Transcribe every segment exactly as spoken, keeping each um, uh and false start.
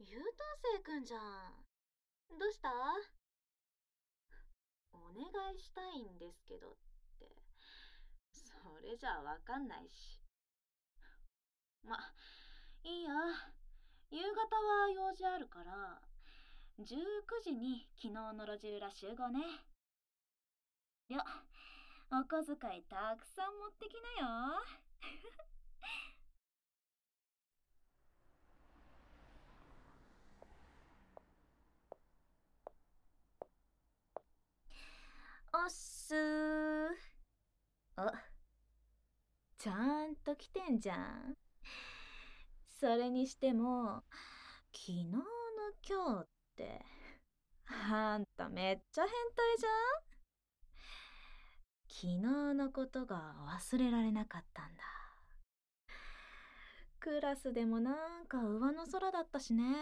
優等生くんじゃん。どうした？お願いしたいんですけどって。それじゃあわかんないし。ま、いいや。夕方は用事あるから、じゅうくじに昨日の路地裏集合ね。よ、お小遣いたくさん持ってきなよ。おっすー。お、ちゃんと来てんじゃん。それにしても、昨日の今日って、あんためっちゃ変態じゃん。昨日のことが忘れられなかったんだ。クラスでもなんか上の空だったしね。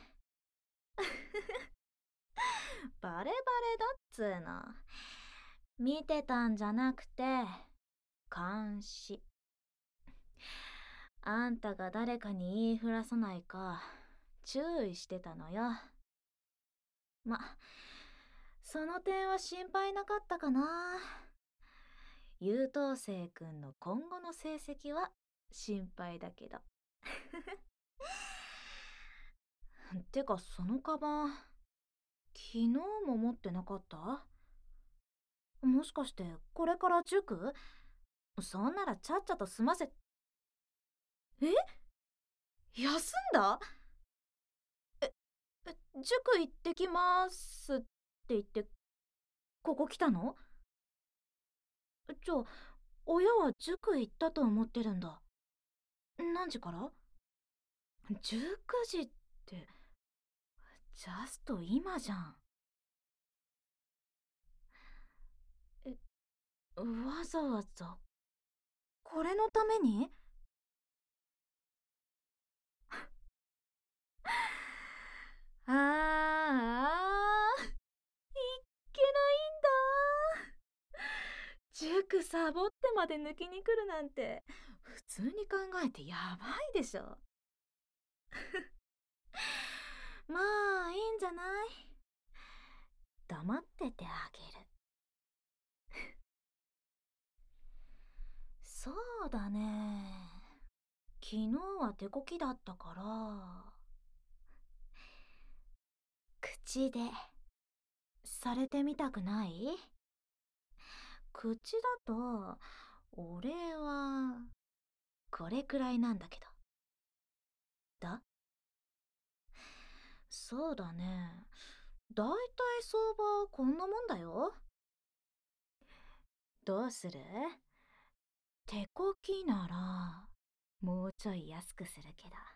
バレバレだっつーの。見てたんじゃなくて、監視。あんたが誰かに言いふらさないか、注意してたのよ。ま、その点は心配なかったかな。優等生くんの今後の成績は心配だけど。てかそのカバン、昨日も持ってなかった？もしかしてこれから塾？そんならちゃっちゃと済ませ。え？休んだ？え、え、塾行ってきますって言ってここ来たの？じゃあ親は塾行ったと思ってるんだ。何時から？ じゅうく 時って、ジャスト今じゃん。え、わざわざこれのために？ああ、いっけないんだ。塾サボってまで抜きに来るなんて普通に考えてやばいでしょ。まあいいんじゃない？黙っててあげる。そうだね。昨日は手こきだったから、口でされてみたくない？口だと、俺はこれくらいなんだけど。だそうだね。だいたい相場こんなもんだよ。どうする？手こきならもうちょい安くするけど。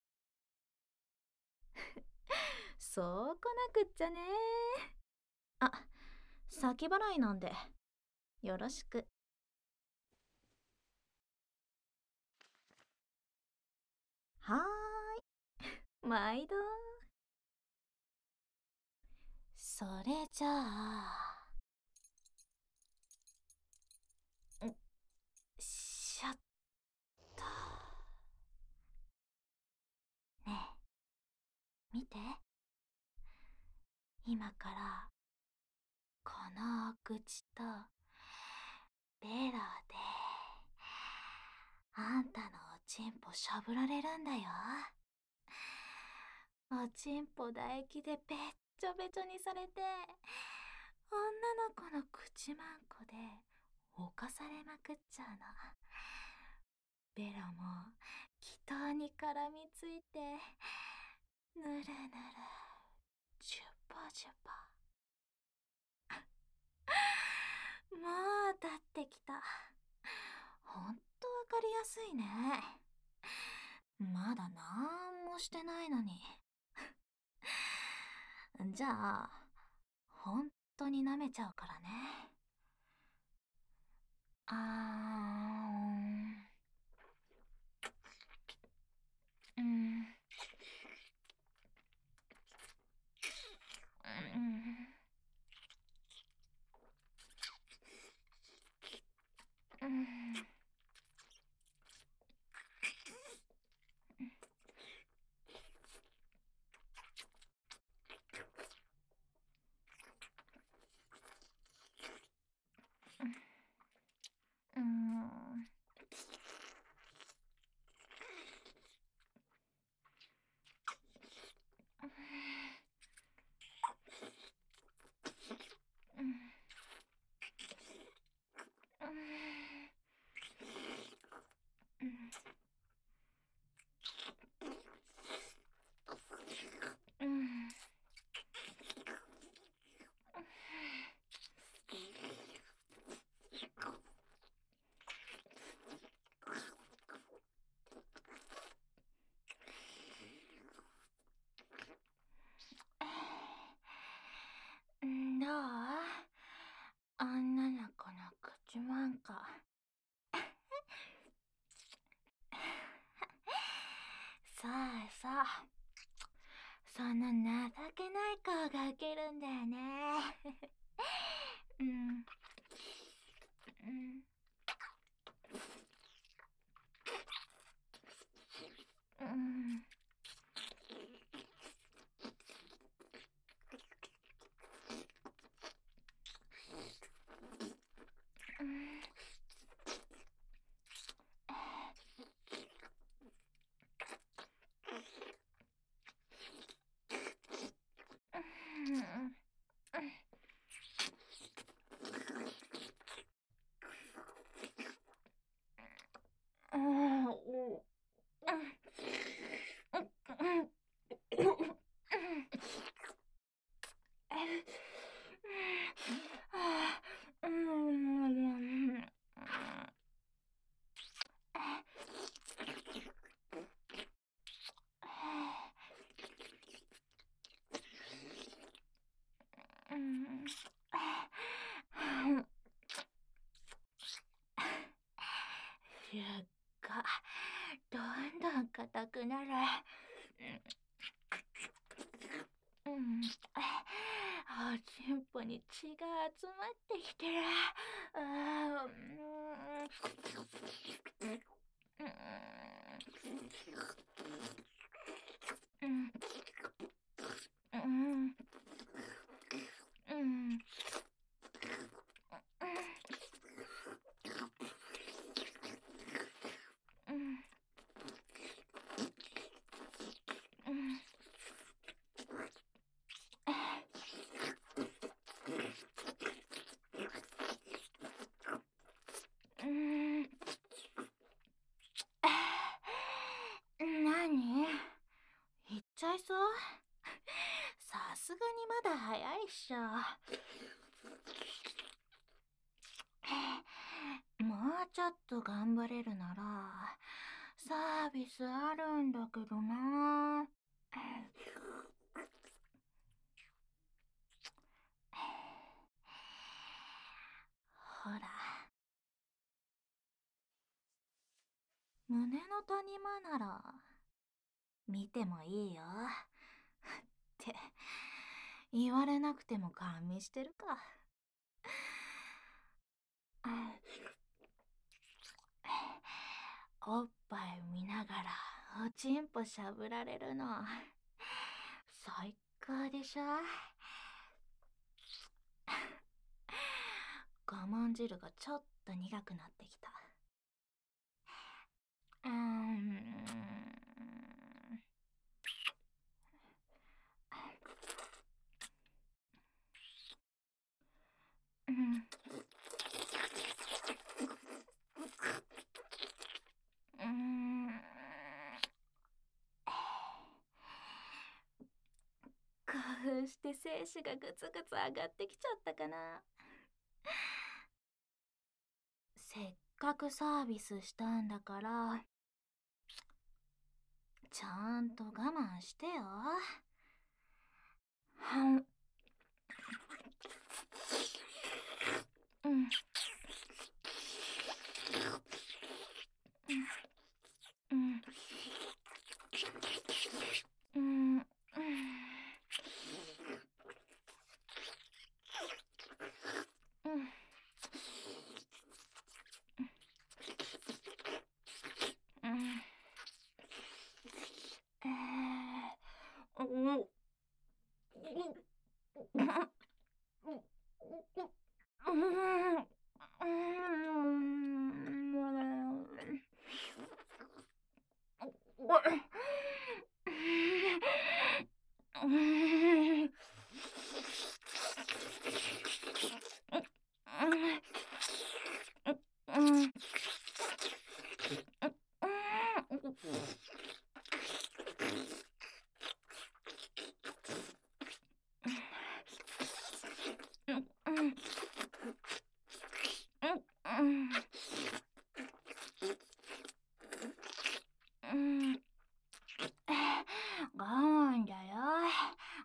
そうこなくっちゃね。あ、先払いなんでよろしく。はーい、毎度。それじゃあ、んしょっと。ねえ、見て。今からこのお口とベロであんたのおちんぽしゃぶられるんだよ。おちんぽ唾液でべっちょべちょにされて、女の子の口まんこで犯されまくっちゃうの。ベロも気筒に絡みついて、ぬるぬる、ジュポジュポ。もう立ってきた。ほんとわかりやすいね。まだなんもしてないのに。じゃあ、ほんとに舐めちゃうからね。あーん。うん。うん。うん。 さ、そんな情けない顔がウケるんだよね。うん。うん。うん。うん。うん。うん。がどんどん硬くなる。うん。おちんぽに血が集まってきてる。あーうん。うん。うん。うん。うん。うん。なに？行っちゃいそう？さすがにまだ早いっしょ。もうちょっと頑張れるなら、サービスあるんだけどな。ほら、胸の谷間なら、見てもいいよ。って言われなくてもガン見してるか。おっぱい見ながらおちんぽしゃぶられるの最高でしょ。我慢汁がちょっと苦くなってきた。うーん。うん。うーん。興奮して精子がグツグツ上がってきちゃったかな。せっかくサービスしたんだから、ちゃんと我慢してよ。はん。うん。うん。うん。うん。うん。うん。えー、お我慢だよ。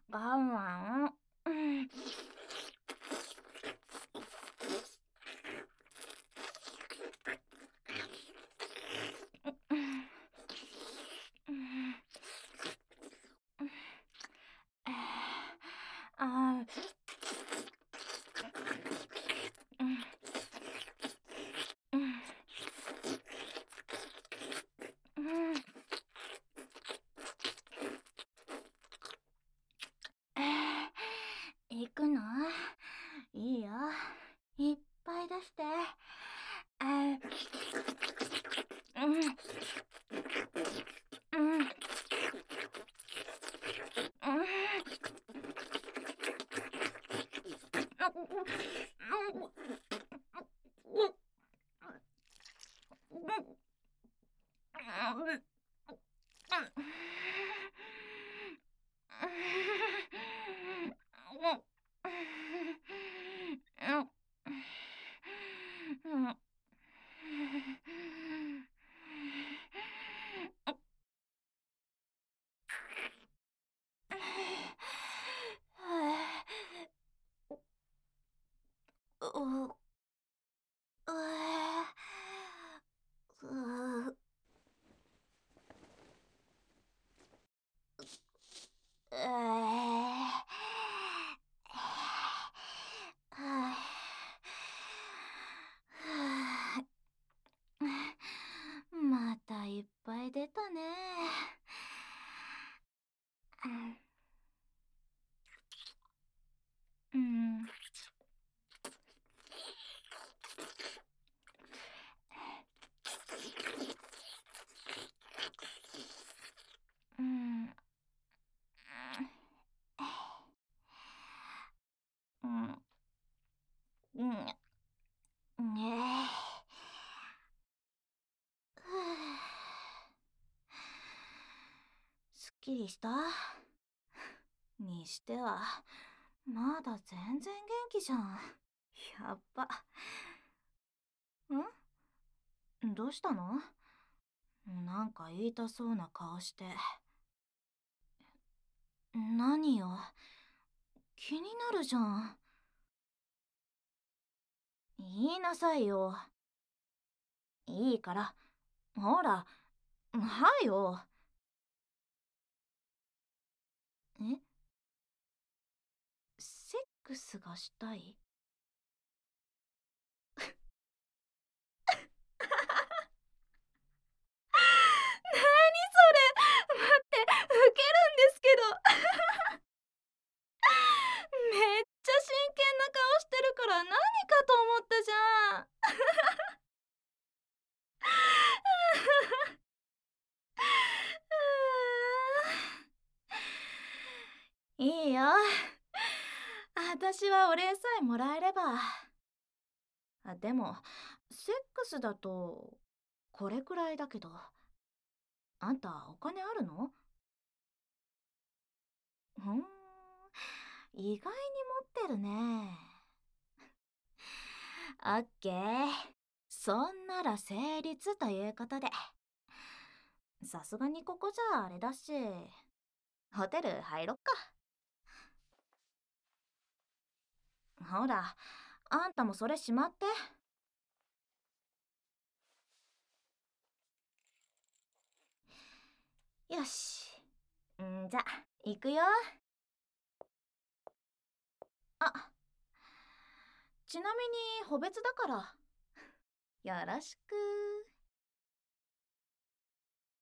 またいっぱい出たね。うん。うん。うん。うん。ねえ。すっきりした？にしては、まだ全然元気じゃん。やっぱ。ん？どうしたの？なんか言いたそうな顔して。何よ。気になるじゃん。言いなさいよ。いいから。ほら。はいよ。え？セックスがしたい？何それ。待って、ウケるんですけど。めっちゃ真剣な顔してるから何かと思ったじゃん。いいよ。私はお礼さえもらえれば。あ、でも、セックスだと、これくらいだけど。あんた、お金あるの？ふん、意外に持ってるね。オッケー。そんなら成立ということで。さすがにここじゃあれだし、ホテル入ろっか。ほら、あんたもそれしまって。よし。んじゃ、行くよ。あ、ちなみに、個別だから。よろしく。